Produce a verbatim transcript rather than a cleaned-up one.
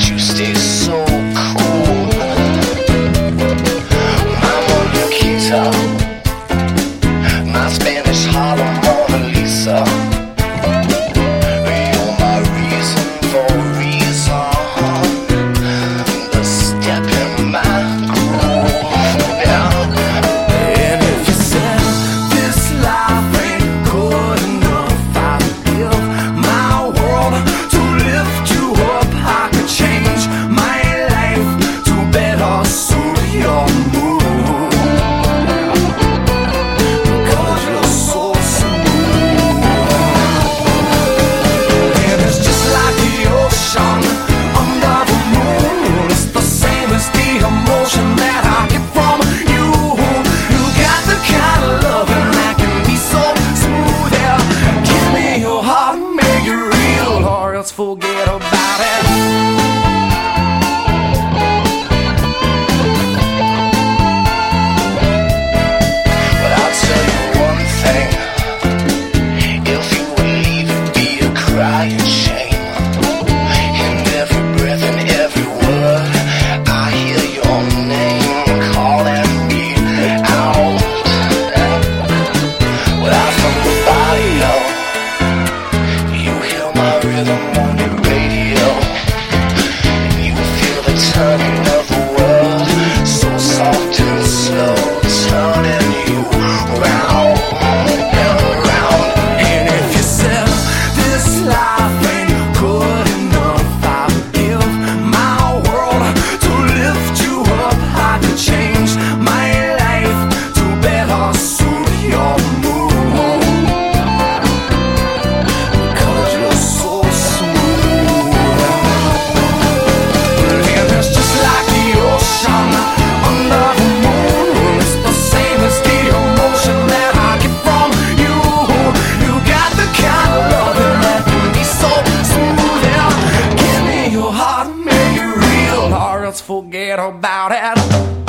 you stay so cool. My Mona Lisa, my Spanish Harlem Mona Lisa. You're my reason for reason, the step in my groove, yeah. And if you said this life ain't good enough, I'd give my world to lift you up. I could change my life to better suit your mood, because you're so smooth. And it's just like the ocean under the moon. It's the same as the emotion that I get from you. You got the kind of loving that can be so smooth, yeah. Give me your heart and make it real, or else forget about it. But I'll tell you one thing, if you would leave, it'd be a crying shame. And every breath and every word, I hear your name calling me out. Without from the body, you hear my rhythm on your radio, and you feel the turning of the world, so soft and slow, turning you round and round. And if you said this life ain't good enough, I would give my world to lift you up. I could change my life to better suit your mood, because you're so smooth. And it's just like the ocean under the moon. It's the same as the emotion that I get from you. You got the kind of loving that can be so smooth, yeah. Give me your heart and make it real, or else forget about it.